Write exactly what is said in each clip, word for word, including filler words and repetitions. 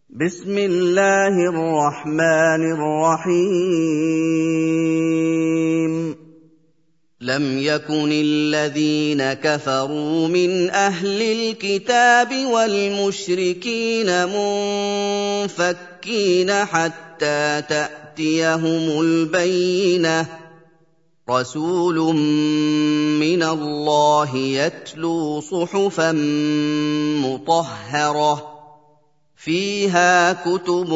بسم الله الرحمن الرحيم لم يكن الذين كفروا من أهل الكتاب والمشركين منفكين حتى تأتيهم البينة رسول من الله يتلو صحفا مطهرة فيها كتب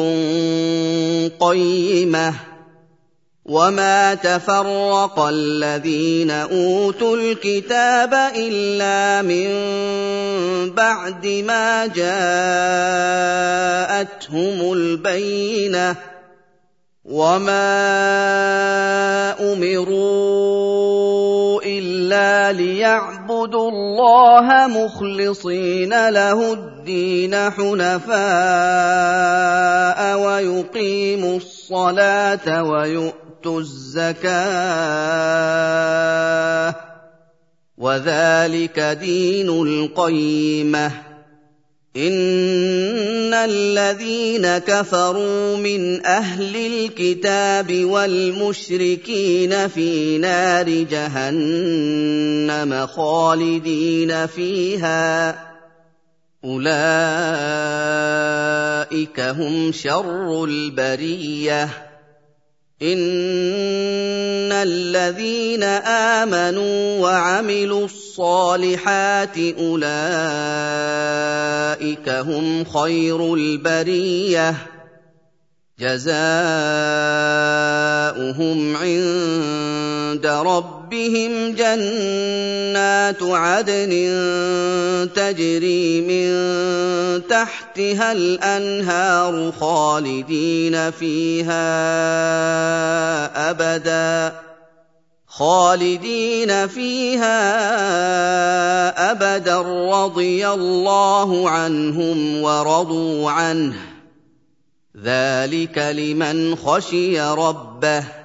قيمة وما تفرق الذين أوتوا الكتاب إلا من بعد ما جاءتهم البينة وما أمروا إلا ليعبدوا الله مخلصين له الدين حنفاء ويقيموا الصلاة ويؤتوا الزكاة وذلك دين القيمة إن الذين كفروا من أهل الكتاب والمشركين في نار جهنم خالدين فيها أولئك هم شر البرية إن الذين آمنوا وعملوا الصالحات أولئك هم خير البرية جزاؤهم عند ربهم جنات عدن تجري من تحتها الأنهار خالدين فيها أبدا خالدين فيها أبدا رضي الله عنهم ورضوا عنه ذلك لمن خشي ربه